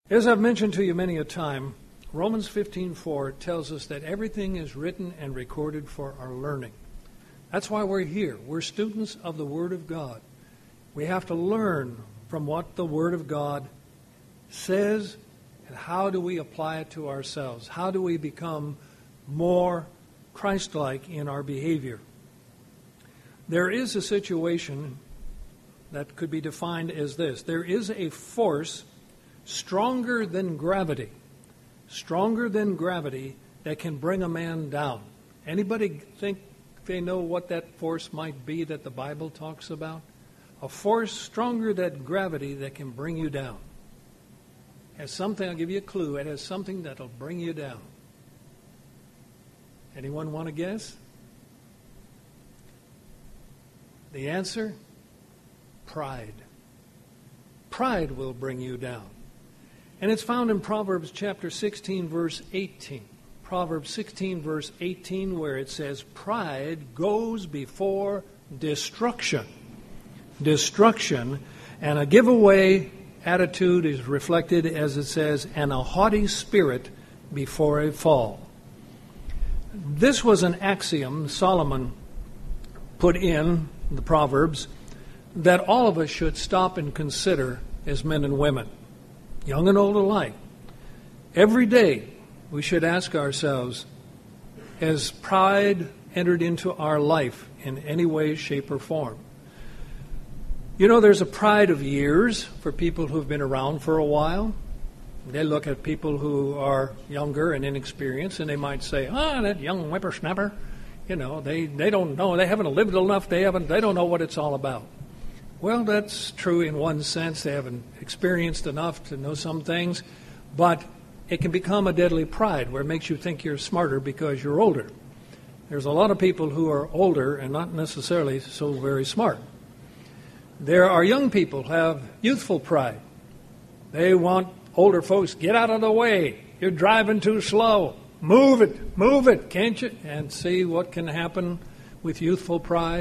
As I've mentioned to you many a time, Romans 15:4 tells us that everything is written and recorded for our learning. That's why we're here. We're students of the Word of God. We have to learn from what the Word of God says, and how do we apply it to ourselves? How do we become more Christ-like in our behavior? There is a situation that could be defined as this. There is a force stronger than gravity that can bring a man down. Anybody think they know what that force might be that the Bible talks about? A force stronger than gravity that can bring you down. Has something, I'll give you a clue, it has something that'll bring you down. Anyone want to guess? The answer? Pride. Pride will bring you down. And it's found in Proverbs chapter 16, verse 18. Proverbs 16, verse 18, where it says, pride goes before destruction. Destruction. And a giveaway attitude is reflected, as it says, and a haughty spirit before a fall. This was an axiom Solomon put in the Proverbs that all of us should stop and consider as men and women, young and old alike. Every day we should ask ourselves, has pride entered into our life in any way, shape, or form? You know, there's a pride of years for people who've been around for a while. They look at people who are younger and inexperienced, and they might say, that young whippersnapper, you know, they don't know, they haven't lived enough, they don't know what it's all about. Well, that's true in one sense. They haven't experienced enough to know some things, but it can become a deadly pride where it makes you think you're smarter because you're older. There's a lot of people who are older and not necessarily so very smart. There are young people who have youthful pride. They want older folks, get out of the way. You're driving too slow. Move it, can't you? And see what can happen with youthful pride.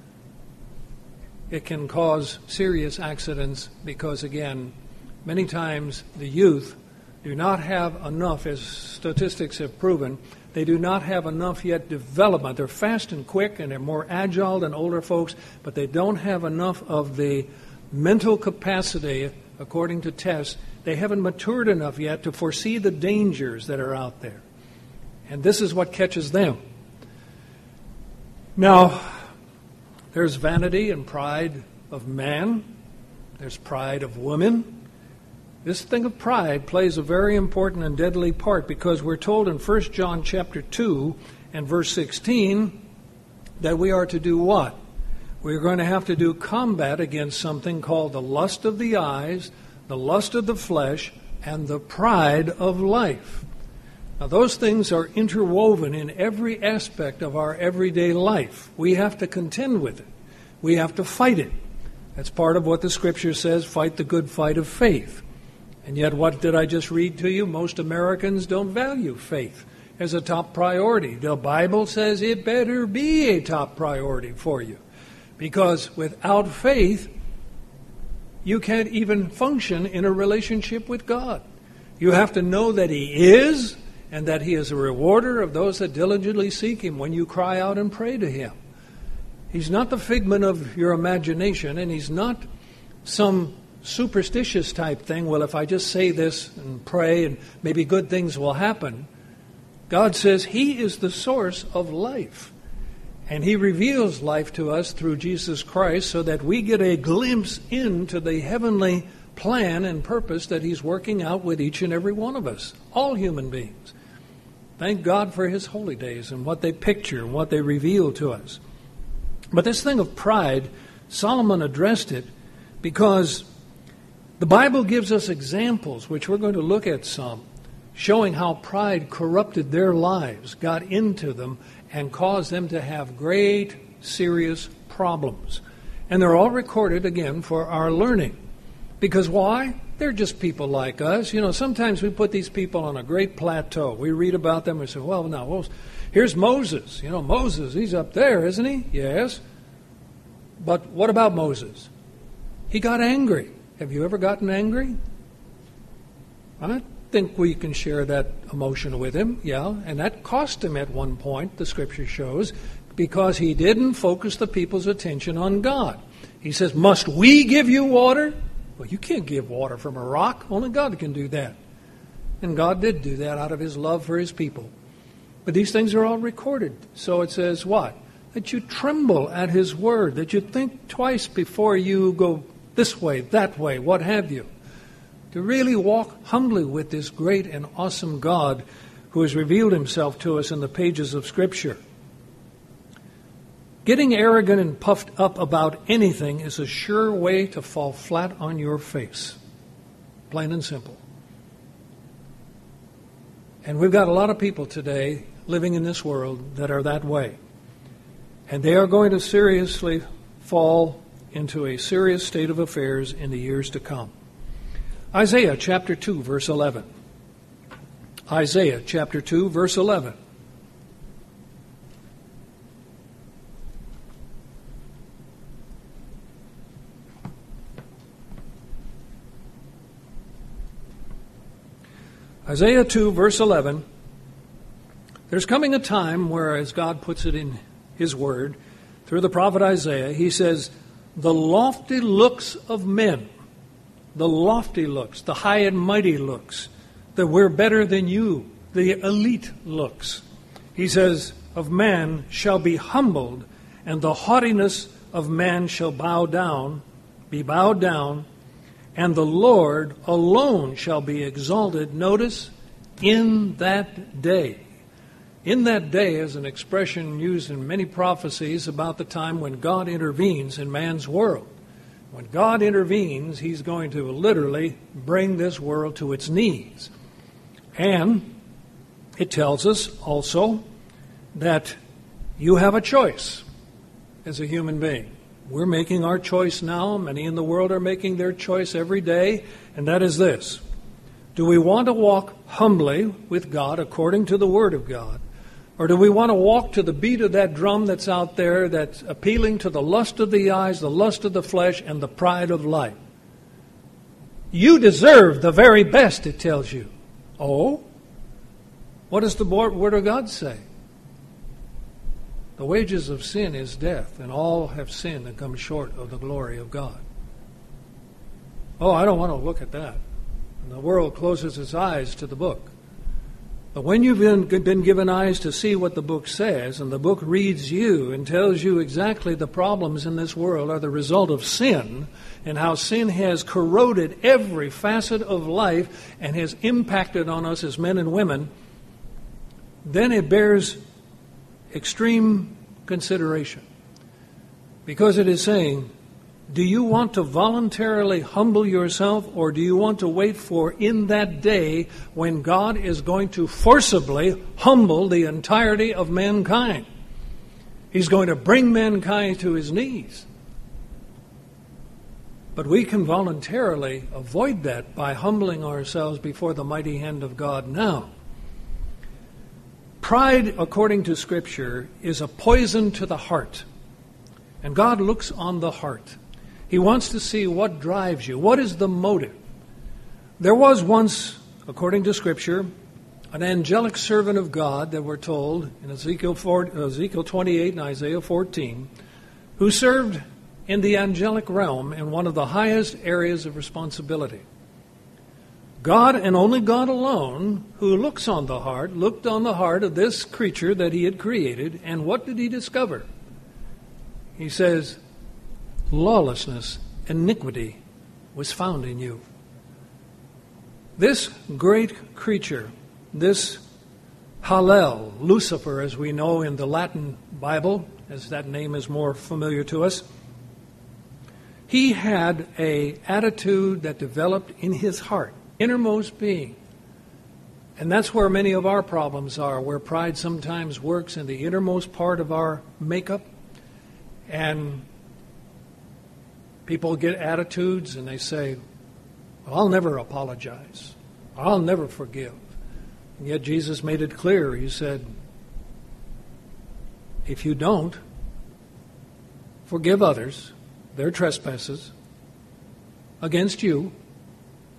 It can cause serious accidents because, again, many times the youth do not have enough, as statistics have proven, they do not have enough yet development. They're fast and quick and they're more agile than older folks, but they don't have enough of the mental capacity, according to tests. They haven't matured enough yet to foresee the dangers that are out there. And this is what catches them. Now, there's vanity and pride of man. There's pride of women. This thing of pride plays a very important and deadly part because we're told in 1 John chapter 2 and verse 16 that we are to do what? We're going to have to do combat against something called the lust of the eyes, the lust of the flesh, and the pride of life. Now, those things are interwoven in every aspect of our everyday life. We have to contend with it. We have to fight it. That's part of what the Scripture says, fight the good fight of faith. And yet, what did I just read to you? Most Americans don't value faith as a top priority. The Bible says it better be a top priority for you. Because without faith, you can't even function in a relationship with God. You have to know that He is, and that He is a rewarder of those that diligently seek Him when you cry out and pray to Him. He's not the figment of your imagination, and He's not some superstitious type thing. Well, if I just say this and pray and maybe good things will happen. God says He is the source of life. And He reveals life to us through Jesus Christ so that we get a glimpse into the heavenly plan and purpose that He's working out with each and every one of us, all human beings. Thank God for His holy days and what they picture and what they reveal to us. But this thing of pride, Solomon addressed it because the Bible gives us examples, which we're going to look at some, showing how pride corrupted their lives, got into them, and caused them to have great, serious problems. And they're all recorded, again, for our learning. Because why? They're just people like us. You know, sometimes we put these people on a great plateau. We read about them and say, well, now, here's Moses. You know, Moses, he's up there, isn't he? Yes. But what about Moses? He got angry. Have you ever gotten angry? I think we can share that emotion with him, yeah, and that cost him at one point, the Scripture shows, because he didn't focus the people's attention on God. He says, must we give you water? Well, you can't give water from a rock. Only God can do that. And God did do that out of his love for his people. But these things are all recorded. So it says what? That you tremble at his word, that you think twice before you go this way, that way, what have you. To really walk humbly with this great and awesome God who has revealed himself to us in the pages of Scripture. Getting arrogant and puffed up about anything is a sure way to fall flat on your face. Plain and simple. And we've got a lot of people today living in this world that are that way. And they are going to seriously fall into a serious state of affairs in the years to come. Isaiah chapter 2, verse 11. Isaiah chapter 2, verse 11. Isaiah 2, verse 11. There's coming a time where, as God puts it in his word, through the prophet Isaiah, he says, the lofty looks of men, the lofty looks, the high and mighty looks, that we're better than you, the elite looks. He says, of man shall be humbled, and the haughtiness of man shall be bowed down, and the Lord alone shall be exalted. Notice, in that day. In that day is an expression used in many prophecies about the time when God intervenes in man's world. When God intervenes, he's going to literally bring this world to its knees. And it tells us also that you have a choice as a human being. We're making our choice now. Many in the world are making their choice every day, and that is this. Do we want to walk humbly with God according to the Word of God? Or do we want to walk to the beat of that drum that's out there that's appealing to the lust of the eyes, the lust of the flesh, and the pride of life? You deserve the very best, it tells you. Oh? What does the Word of God say? The wages of sin is death, and all have sinned and come short of the glory of God. Oh, I don't want to look at that. And the world closes its eyes to the book. But when you've been given eyes to see what the book says, and the book reads you and tells you exactly the problems in this world are the result of sin, and how sin has corroded every facet of life and has impacted on us as men and women, then it bears extreme consideration. Because it is saying, do you want to voluntarily humble yourself, or do you want to wait for in that day when God is going to forcibly humble the entirety of mankind? He's going to bring mankind to his knees. But we can voluntarily avoid that by humbling ourselves before the mighty hand of God now. Pride, according to Scripture, is a poison to the heart. And God looks on the heart. He wants to see what drives you. What is the motive? There was once, according to Scripture, an angelic servant of God that we're told in Ezekiel 28 and Isaiah 14, who served in the angelic realm in one of the highest areas of responsibility. God, and only God alone, who looked on the heart of this creature that he had created, and what did he discover? He says, lawlessness, iniquity was found in you. This great creature, this Hallel, Lucifer, as we know in the Latin Bible, as that name is more familiar to us, he had an attitude that developed in his heart, innermost being. And that's where many of our problems are, where pride sometimes works in the innermost part of our makeup. And people get attitudes and they say, well, I'll never apologize. I'll never forgive. And yet Jesus made it clear. He said, if you don't forgive others their trespasses against you,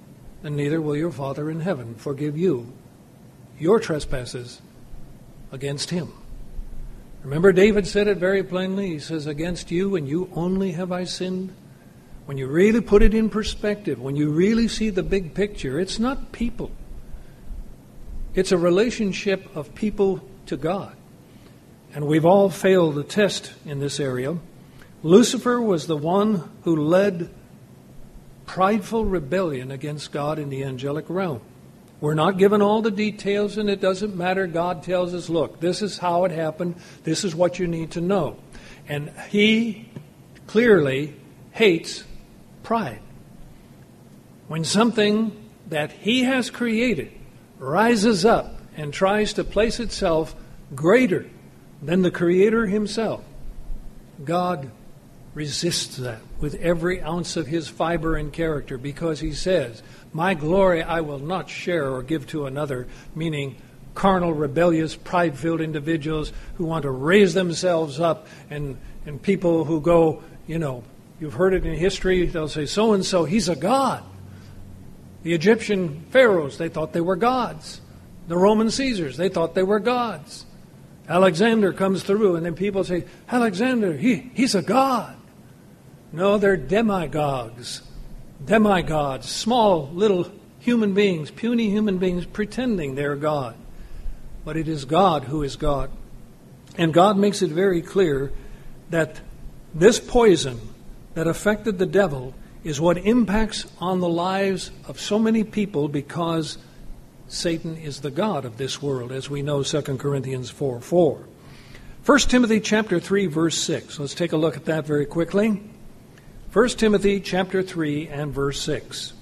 then neither will your Father in heaven forgive you your trespasses against him. Remember, David said it very plainly. He says, against you and you only have I sinned. When you really put it in perspective, when you really see the big picture, it's not people. It's a relationship of people to God. And we've all failed the test in this area. Lucifer was the one who led prideful rebellion against God in the angelic realm. We're not given all the details, and it doesn't matter. God tells us, look, this is how it happened. This is what you need to know. And he clearly hates pride. When something that he has created rises up and tries to place itself greater than the Creator himself, God resists that with every ounce of his fiber and character, because he says, my glory I will not share or give to another, meaning carnal, rebellious, pride-filled individuals who want to raise themselves up, and people who go, you've heard it in history, they'll say, so-and-so, he's a god. The Egyptian pharaohs, they thought they were gods. The Roman Caesars, they thought they were gods. Alexander comes through, and then people say, Alexander, he's a god. No, they're demigods. Demigods, small little human beings, puny human beings pretending they're God. But it is God who is God. And God makes it very clear that this poison that affected the devil is what impacts on the lives of so many people, because Satan is the god of this world, as we know 2 Corinthians 4:4. 1 Timothy chapter 3, verse 6. Let's take a look at that very quickly. 1 Timothy chapter 3 and verse 6.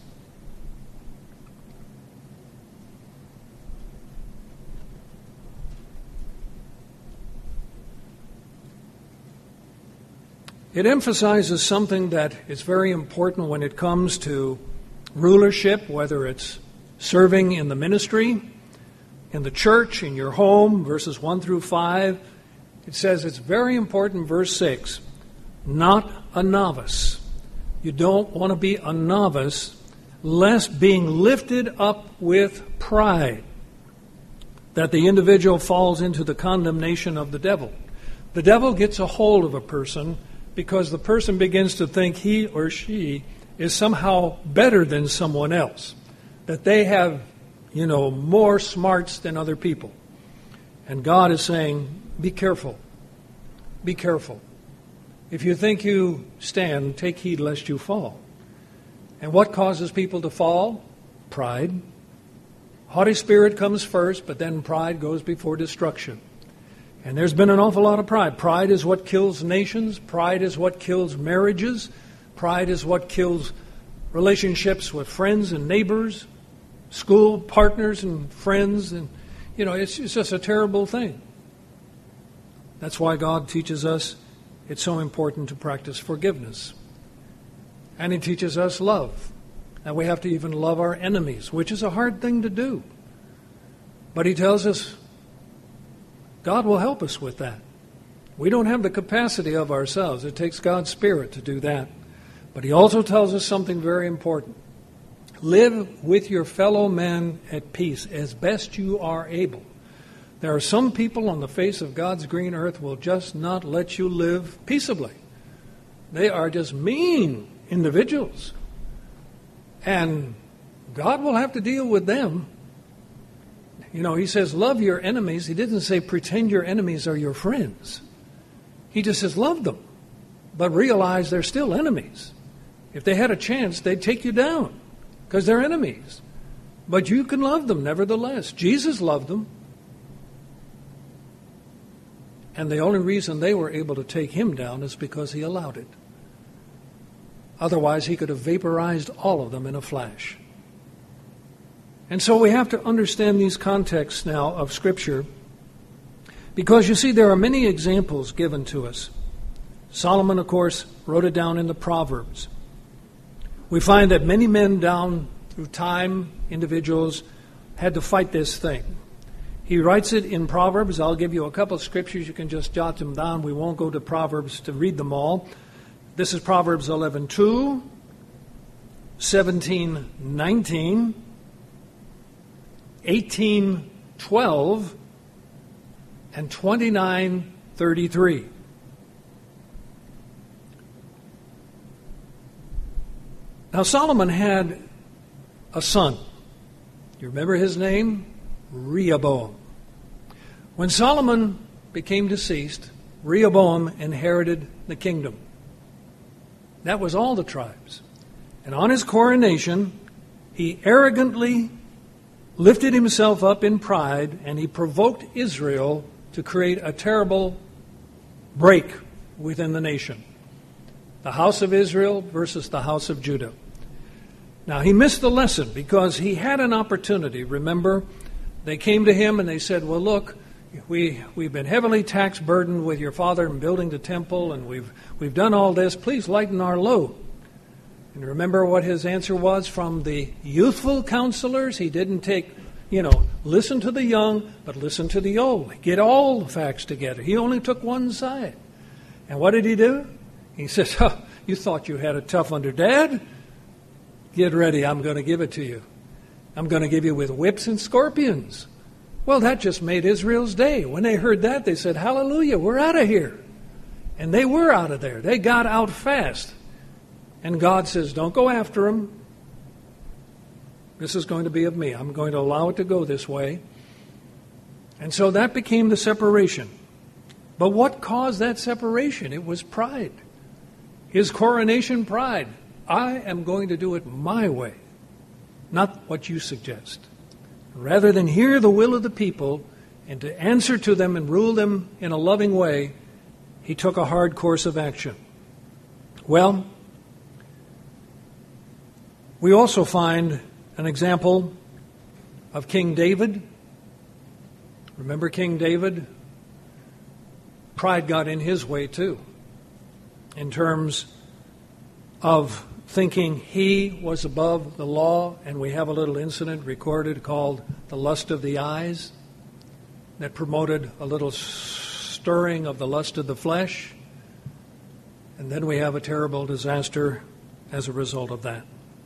It emphasizes something that is very important when it comes to rulership, whether it's serving in the ministry, in the church, in your home, verses 1 through 5. It says it's very important, verse 6, not a novice. You don't want to be a novice, lest being lifted up with pride, that the individual falls into the condemnation of the devil. The devil gets a hold of a person because the person begins to think he or she is somehow better than someone else, that they have, more smarts than other people. And God is saying, be careful. Be careful. If you think you stand, take heed lest you fall. And what causes people to fall? Pride. Haughty spirit comes first, but then pride goes before destruction. And there's been an awful lot of pride. Pride is what kills nations. Pride is what kills marriages. Pride is what kills relationships with friends and neighbors, school partners and friends. And, it's just a terrible thing. That's why God teaches us it's so important to practice forgiveness. And He teaches us love. And we have to even love our enemies, which is a hard thing to do. But He tells us God will help us with that. We don't have the capacity of ourselves. It takes God's Spirit to do that. But He also tells us something very important. Live with your fellow man at peace as best you are able. There are some people on the face of God's green earth who will just not let you live peaceably. They are just mean individuals. And God will have to deal with them. He says, love your enemies. He didn't say pretend your enemies are your friends. He just says, love them. But realize they're still enemies. If they had a chance, they'd take you down because they're enemies. But you can love them nevertheless. Jesus loved them. And the only reason they were able to take Him down is because He allowed it. Otherwise, He could have vaporized all of them in a flash. And so we have to understand these contexts now of Scripture, because you see there are many examples given to us. Solomon, of course, wrote it down in the Proverbs. We find that many men down through time, individuals, had to fight this thing. He writes it in Proverbs. I'll give you a couple of scriptures. You can just jot them down. We won't go to Proverbs to read them all. This is Proverbs 11:2. 17:19, 18:12, and 29:33. Now Solomon had a son. You remember his name? Rehoboam. When Solomon became deceased, Rehoboam inherited the kingdom. That was all the tribes. And on his coronation, he arrogantly lifted himself up in pride, and he provoked Israel to create a terrible break within the nation. The house of Israel versus the house of Judah. Now, he missed the lesson because he had an opportunity. Remember, they came to him and they said, well, look, we've been heavily tax burdened with your father in building the temple, and we've done all this. Please lighten our load. And remember what his answer was from the youthful counselors? He didn't take, listen to the young, but listen to the old. Get all the facts together. He only took one side. And what did he do? He says, oh, you thought you had it tough under Dad? Get ready, I'm going to give it to you. I'm going to give you with whips and scorpions. Well, that just made Israel's day. When they heard that, they said, hallelujah, we're out of here. And they were out of there. They got out fast. And God says, don't go after them. This is going to be of me. I'm going to allow it to go this way. And so that became the separation. But what caused that separation? It was pride. His coronation pride. I am going to do it my way, not what you suggest. Rather than hear the will of the people and to answer to them and rule them in a loving way, he took a hard course of action. Well, we also find an example of King David. Remember King David? Pride got in his way too, in terms of thinking he was above the law, and we have a little incident recorded called the lust of the eyes that promoted a little stirring of the lust of the flesh, and then we have a terrible disaster as a result of that.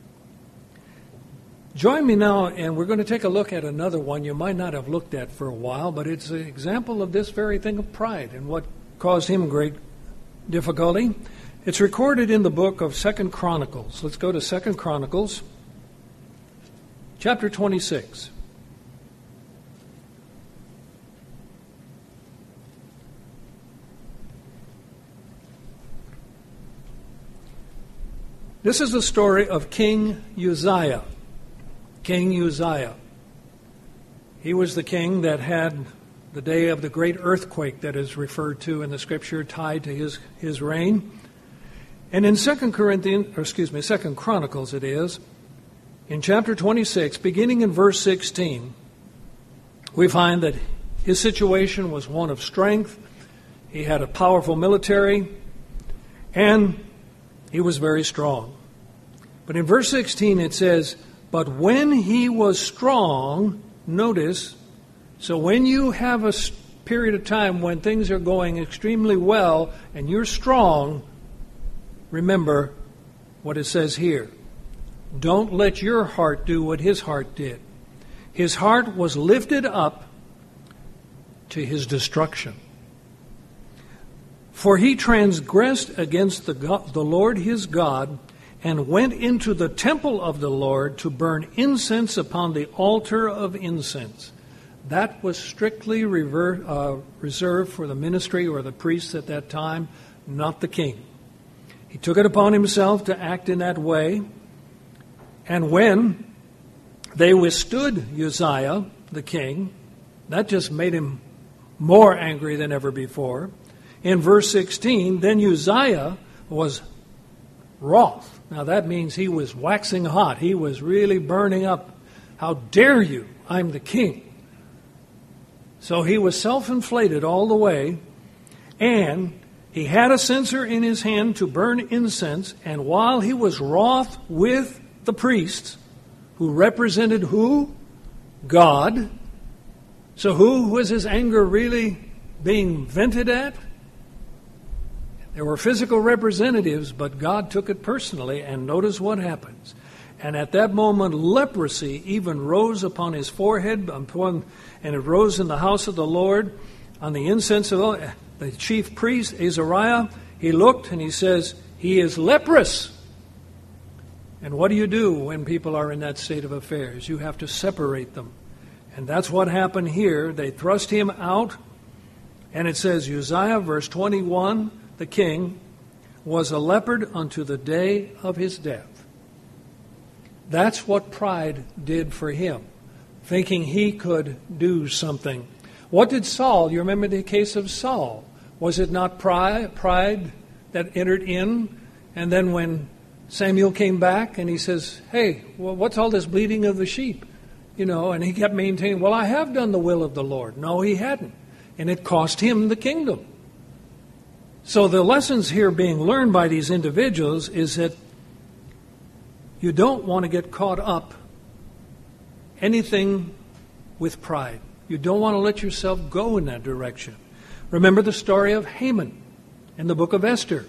Join me now, and we're going to take a look at another one you might not have looked at for a while, but it's an example of this very thing of pride and what caused him great difficulty. It's recorded in the book of 2 Chronicles. Let's go to 2 Chronicles, chapter 26. This is the story of King Uzziah. King Uzziah. He was the king that had the day of the great earthquake that is referred to in the scripture tied to his reign. And in 2 Chronicles it is, in chapter 26, beginning in verse 16, we find that his situation was one of strength. He had a powerful military, and he was very strong. But in verse 16 it says, but when he was strong, notice, so when you have a period of time when things are going extremely well and you're strong, remember what it says here. Don't let your heart do what his heart did. His heart was lifted up to his destruction. For he transgressed against the Lord his God and went into the temple of the Lord to burn incense upon the altar of incense. That was strictly reserved for the ministry or the priests at that time, not the king. He took it upon himself to act in that way. And when they withstood Uzziah, the king, that just made him more angry than ever before. In verse 16, then Uzziah was wroth. Now that means he was waxing hot. He was really burning up. How dare you? I'm the king. So he was self-inflated all the way, and he had a censer in his hand to burn incense, and while he was wroth with the priests, who represented who? God. So who was his anger really being vented at? There were physical representatives, but God took it personally, and notice what happens. And at that moment, leprosy even rose upon his forehead, and it rose in the house of the Lord on the incense of the chief priest, Azariah. He looked and he says, he is leprous. And what do you do when people are in that state of affairs? You have to separate them. And that's what happened here. They thrust him out. And it says, Uzziah, verse 21, the king, was a leopard unto the day of his death. That's what pride did for him, thinking he could do something. What did Saul, you remember the case of Saul? Was it not pride that entered in? And then when Samuel came back and he says, hey, well, what's all this bleating of the sheep? And he kept maintaining, well, I have done the will of the Lord. No, he hadn't. And it cost him the kingdom. So the lessons here being learned by these individuals is that you don't want to get caught up anything with pride. You don't want to let yourself go in that direction. Remember the story of Haman in the book of Esther.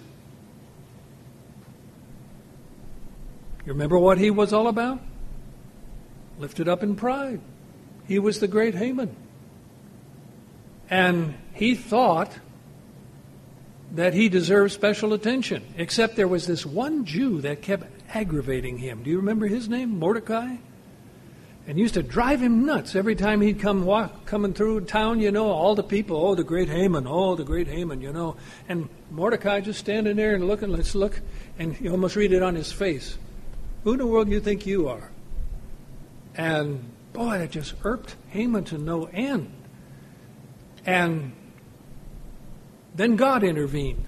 You remember what he was all about? Lifted up in pride. He was the great Haman. And he thought that he deserved special attention, except there was this one Jew that kept aggravating him. Do you remember his name? Mordecai? And used to drive him nuts every time he'd coming through town, all the people, oh, the great Haman, And Mordecai just standing there and looking, let's look, and you almost read it on his face. Who in the world do you think you are? And, boy, it just irked Haman to no end. And then God intervened.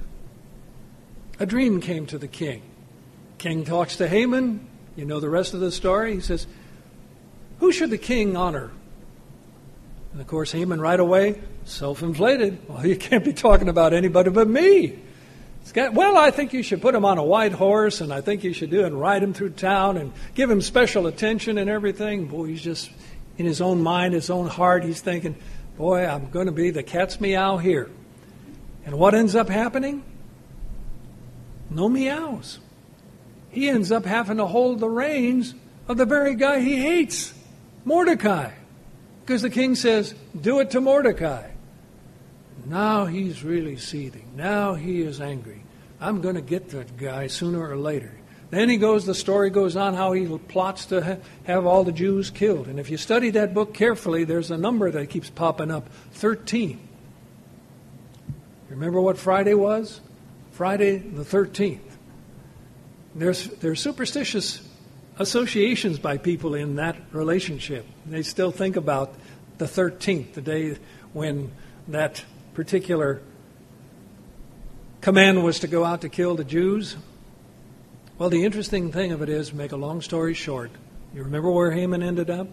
A dream came to the king. King talks to Haman. You know the rest of the story. He says, who should the king honor? And, of course, Haman right away, self-inflated. Well, you can't be talking about anybody but me. Well, I think you should put him on a white horse, and I think you should ride him through town and give him special attention and everything. Boy, he's just in his own mind, his own heart. He's thinking, boy, I'm going to be the cat's meow here. And what ends up happening? No meows. He ends up having to hold the reins of the very guy he hates, Mordecai. Because the king says, do it to Mordecai. Now he's really seething. Now he is angry. I'm going to get that guy sooner or later. Then the story goes on how he plots to have all the Jews killed. And if you study that book carefully, there's a number that keeps popping up, 13. Remember what Friday was? Friday the 13th. There's superstitious associations by people in that relationship. They still think about the 13th, the day when that particular command was to go out to kill the Jews. Well, the interesting thing of it is, to make a long story short, you remember where Haman ended up?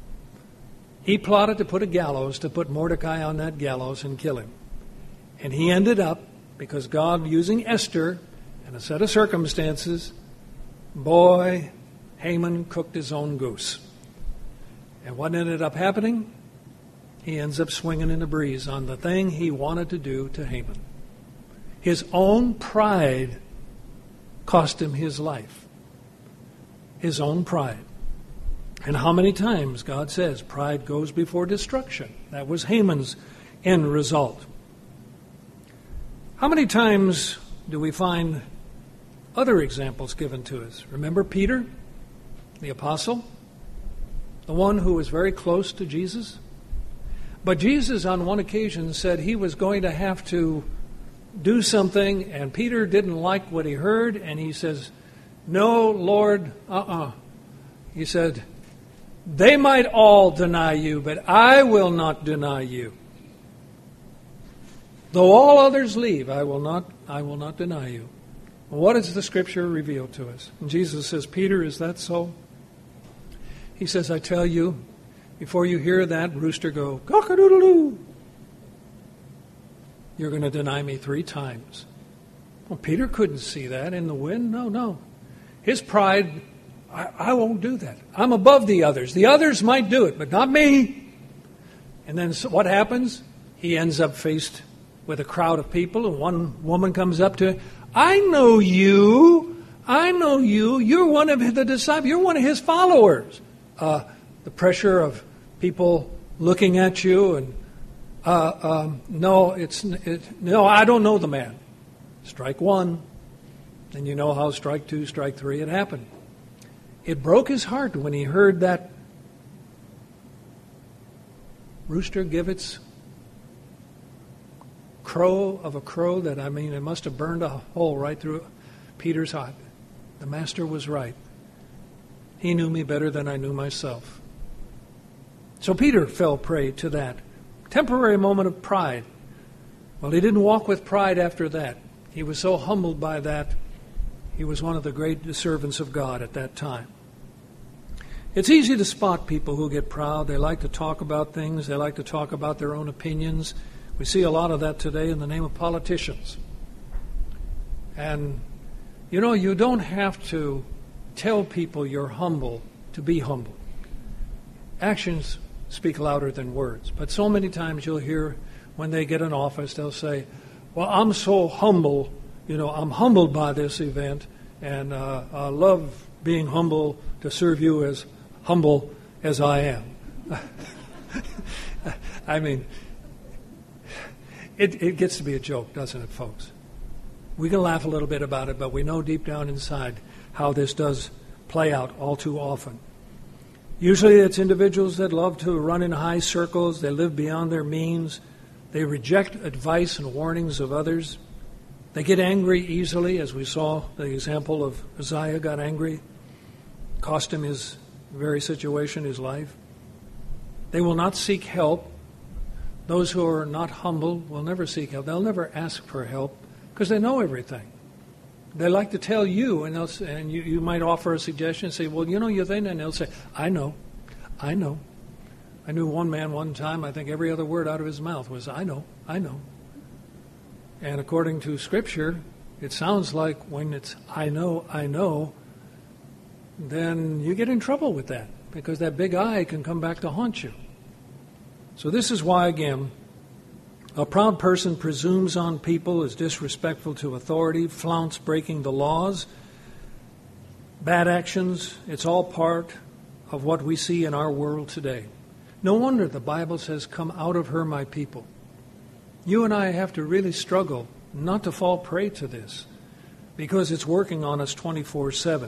He plotted to put a gallows, to put Mordecai on that gallows and kill him. And he ended up, because God, using Esther and a set of circumstances, boy, Haman cooked his own goose. And what ended up happening? He ends up swinging in the breeze on the thing he wanted to do to Haman. His own pride cost him his life. His own pride. And how many times God says pride goes before destruction? That was Haman's end result. How many times do we find other examples given to us? Remember Peter, the apostle, the one who was very close to Jesus? But Jesus on one occasion said he was going to have to do something, and Peter didn't like what he heard, and he says, no, Lord, He said, they might all deny you, but I will not deny you. Though all others leave, I will not deny you. What does the Scripture reveal to us? And Jesus says, Peter, is that so? He says, I tell you, before you hear that rooster go, cock-a-doodle-doo, you're going to deny me 3 times. Well, Peter couldn't see that in the wind. No. His pride, I won't do that. I'm above the others. The others might do it, but not me. And then what happens? He ends up faced with a crowd of people, and one woman comes up to him. I know you. I know you. You're one of the disciples. You're one of his followers. The pressure of people looking at you and, no, I don't know the man. Strike one. And you know how strike two, strike three, it happened. It broke his heart when he heard that rooster give its crow of a crow that, it must have burned a hole right through Peter's heart. The master was right. He knew me better than I knew myself. So Peter fell prey to that temporary moment of pride. Well, he didn't walk with pride after that. He was so humbled by that. He was one of the great servants of God at that time. It's easy to spot people who get proud. They like to talk about things. They like to talk about their own opinions. We see a lot of that today in the name of politicians. And, you don't have to tell people you're humble to be humble. Actions speak louder than words. But so many times you'll hear when they get in office, they'll say, well, I'm so humble, I'm humbled by this event, and I love being humble to serve you as humble as I am. It gets to be a joke, doesn't it, folks? We can laugh a little bit about it, but we know deep down inside how this does play out all too often. Usually it's individuals that love to run in high circles. They live beyond their means. They reject advice and warnings of others. They get angry easily, as we saw the example of Uzziah got angry. Cost him his very situation, his life. They will not seek help. Those who are not humble will never seek help. They'll never ask for help because they know everything. They like to tell you, and you might offer a suggestion and say, well, you think, and they'll say, I know. I knew one man one time, I think every other word out of his mouth was, I know. And according to Scripture, it sounds like when it's I know, then you get in trouble with that because that big I can come back to haunt you. So this is why, again, a proud person presumes on people, is disrespectful to authority, flaunts breaking the laws, bad actions. It's all part of what we see in our world today. No wonder the Bible says, come out of her, my people. You and I have to really struggle not to fall prey to this because it's working on us 24/7.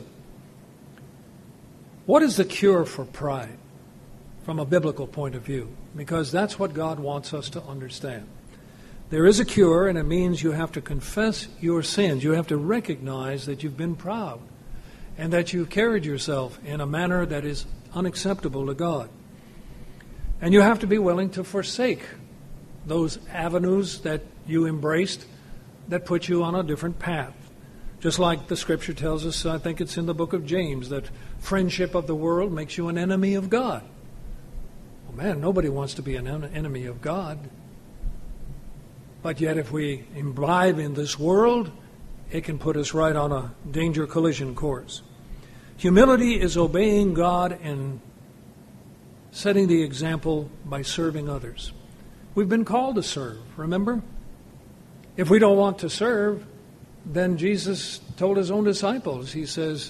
What is the cure for pride from a biblical point of view? Because that's what God wants us to understand. There is a cure, and it means you have to confess your sins. You have to recognize that you've been proud and that you've carried yourself in a manner that is unacceptable to God. And you have to be willing to forsake those avenues that you embraced that put you on a different path. Just like the Scripture tells us, I think it's in the book of James, that friendship of the world makes you an enemy of God. Well, man, nobody wants to be an enemy of God. But yet if we imbibe in this world, it can put us right on a danger collision course. Humility is obeying God and setting the example by serving others. We've been called to serve, remember? If we don't want to serve, then Jesus told his own disciples, he says,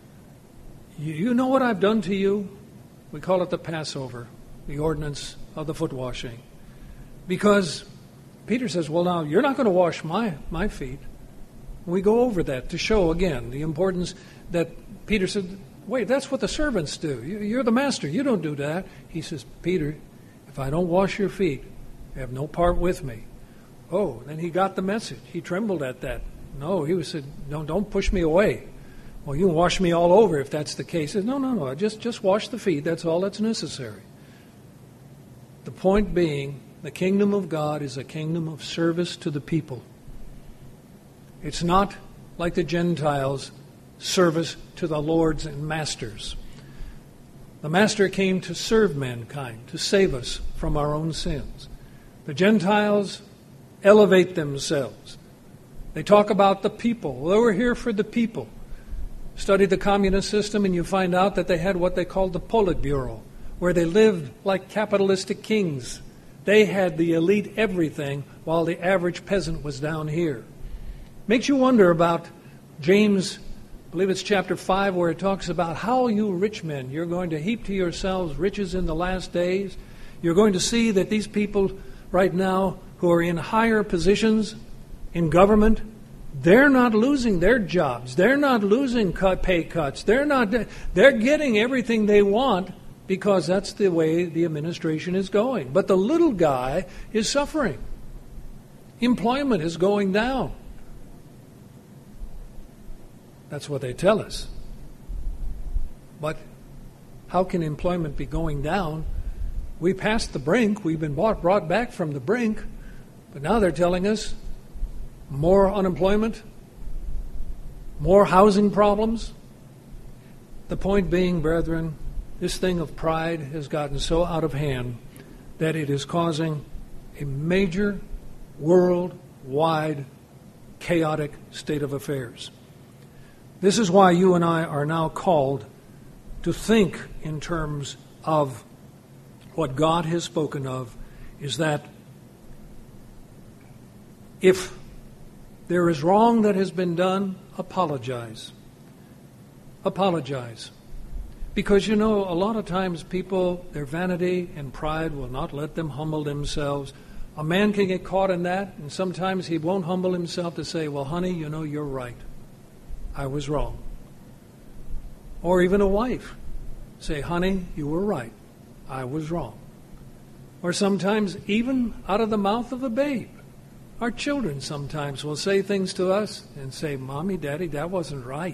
you know what I've done to you? We call it the Passover, the ordinance of the foot washing. Because Peter says, well, now, you're not going to wash my feet. We go over that to show, again, the importance that Peter said, wait, that's what the servants do. You're the master. You don't do that. He says, Peter, if I don't wash your feet, you have no part with me. Oh, then he got the message. He trembled at that. No, he said, no, don't push me away. Well, you can wash me all over if that's the case. He said, no, just wash the feet. That's all that's necessary. The point being, the kingdom of God is a kingdom of service to the people. It's not like the Gentiles' service to the lords and masters. The master came to serve mankind, to save us from our own sins. The Gentiles elevate themselves. They talk about the people. Well, we're here for the people. Study the communist system and you find out that they had what they called the Politburo, where they lived like capitalistic kings. They had the elite everything while the average peasant was down here. Makes you wonder about James' I believe it's chapter 5 where it talks about how you rich men, you're going to heap to yourselves riches in the last days. You're going to see that these people right now who are in higher positions in government, they're not losing their jobs. They're not losing pay cuts. They're getting everything they want because that's the way the administration is going. But the little guy is suffering. Employment is going down. That's what they tell us. But how can employment be going down? We passed the brink. We've been brought back from the brink. But now they're telling us more unemployment, more housing problems. The point being, brethren, this thing of pride has gotten so out of hand that it is causing a major worldwide chaotic state of affairs. This is why you and I are now called to think in terms of what God has spoken of, is that if there is wrong that has been done, apologize. Apologize. Because, a lot of times people, their vanity and pride will not let them humble themselves. A man can get caught in that, and sometimes he won't humble himself to say, well, honey, you're right. I was wrong. Or even a wife. Say, honey, you were right. I was wrong. Or sometimes even out of the mouth of a babe. Our children sometimes will say things to us and say, Mommy, Daddy, that wasn't right.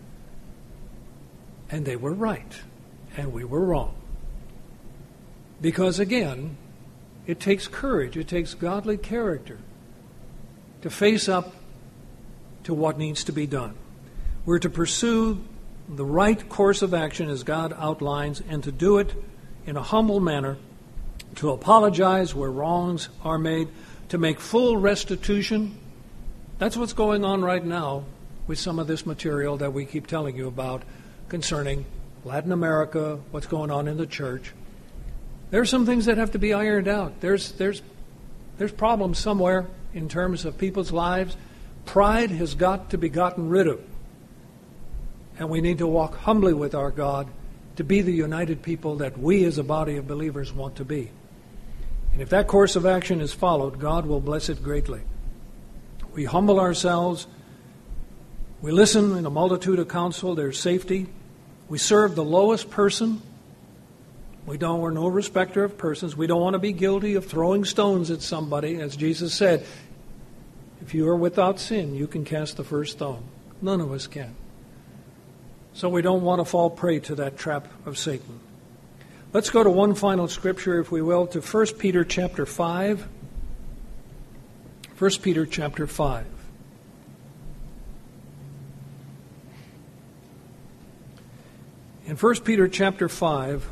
And they were right. And we were wrong. Because again, it takes courage. It takes godly character to face up to what needs to be done. We're to pursue the right course of action as God outlines, and to do it in a humble manner, to apologize where wrongs are made, to make full restitution. That's what's going on right now with some of this material that we keep telling you about concerning Latin America, what's going on in the church. There are some things that have to be ironed out. There's problems somewhere in terms of people's lives. Pride has got to be gotten rid of. And we need to walk humbly with our God to be the united people that we as a body of believers want to be. And if that course of action is followed, God will bless it greatly. We humble ourselves. We listen in a multitude of counsel. There's safety. We serve the lowest person. We're no respecter of persons. We don't want to be guilty of throwing stones at somebody. As Jesus said, if you are without sin, you can cast the first stone. None of us can. So we don't want to fall prey to that trap of Satan. Let's go to one final scripture, if we will, to 1 Peter chapter 5. 1 Peter chapter 5. In 1 Peter chapter 5,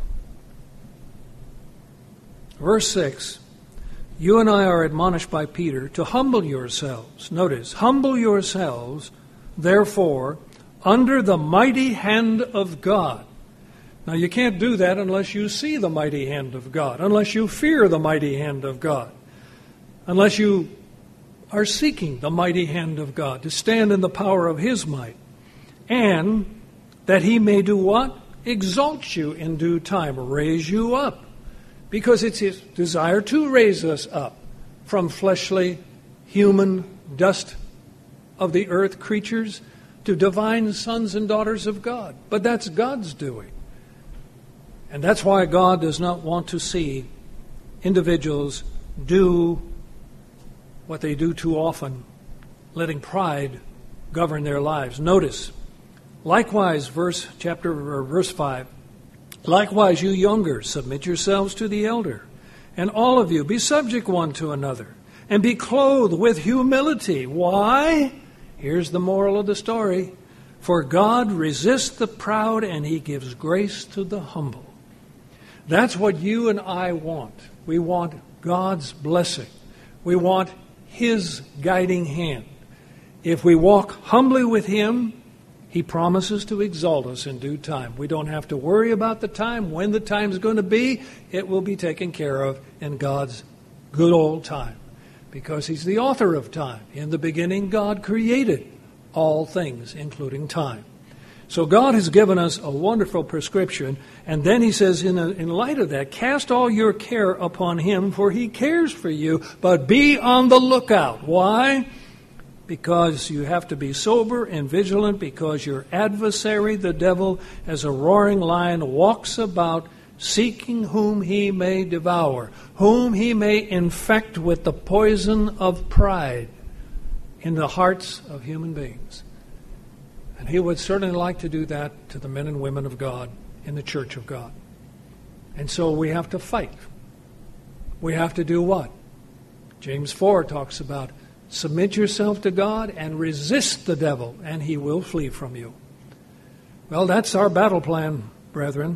verse 6, you and I are admonished by Peter to humble yourselves. Notice, humble yourselves, therefore, under the mighty hand of God. Now, you can't do that unless you see the mighty hand of God, unless you fear the mighty hand of God, unless you are seeking the mighty hand of God to stand in the power of His might, and that He may do what? Exalt you in due time, raise you up, because it's His desire to raise us up from fleshly, human, dust of the earth creatures to divine sons and daughters of God. But that's God's doing. And that's why God does not want to see individuals do what they do too often, letting pride govern their lives. Notice, likewise, verse 5, likewise, you younger, submit yourselves to the elder, and all of you be subject one to another, and be clothed with humility. Why? Here's the moral of the story. For God resists the proud, and He gives grace to the humble. That's what you and I want. We want God's blessing. We want His guiding hand. If we walk humbly with Him, He promises to exalt us in due time. We don't have to worry about the time, when the time is going to be. It will be taken care of in God's good old time, because He's the author of time. In the beginning, God created all things, including time. So God has given us a wonderful prescription, and then he says, in light of that, cast all your care upon him, for he cares for you, but be on the lookout. Why? Because you have to be sober and vigilant, because your adversary, the devil, as a roaring lion, walks about seeking whom he may devour, whom he may infect with the poison of pride in the hearts of human beings. And he would certainly like to do that to the men and women of God in the church of God. And so we have to fight. We have to do what? James 4 talks about submit yourself to God and resist the devil, and he will flee from you. Well, that's our battle plan, brethren.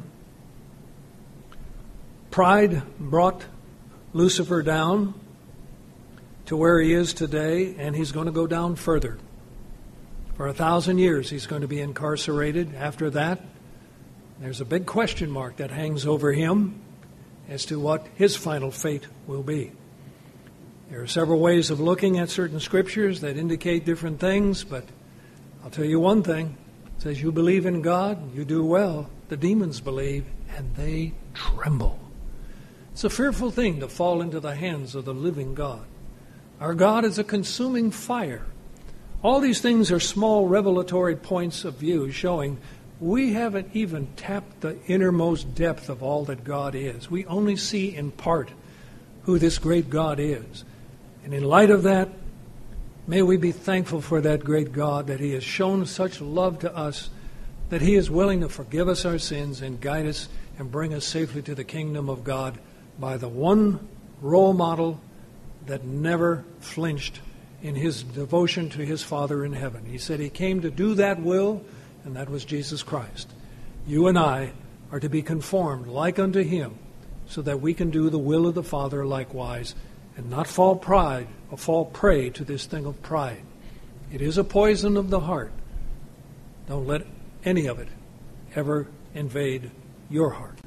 Pride brought Lucifer down to where he is today, and he's going to go down further. For 1,000 years he's going to be incarcerated. After that, there's a big question mark that hangs over him as to what his final fate will be. There are several ways of looking at certain scriptures that indicate different things, but I'll tell you one thing. It says you believe in God, you do well. The demons believe, and they tremble. It's a fearful thing to fall into the hands of the living God. Our God is a consuming fire. All these things are small revelatory points of view showing we haven't even tapped the innermost depth of all that God is. We only see in part who this great God is. And in light of that, may we be thankful for that great God, that he has shown such love to us, that he is willing to forgive us our sins and guide us and bring us safely to the kingdom of God by the one role model that never flinched in his devotion to his Father in heaven. He said he came to do that will, and that was Jesus Christ. You and I are to be conformed like unto him, so that we can do the will of the Father likewise, and not fall prey to this thing of pride. It is a poison of the heart. Don't let any of it ever invade your heart.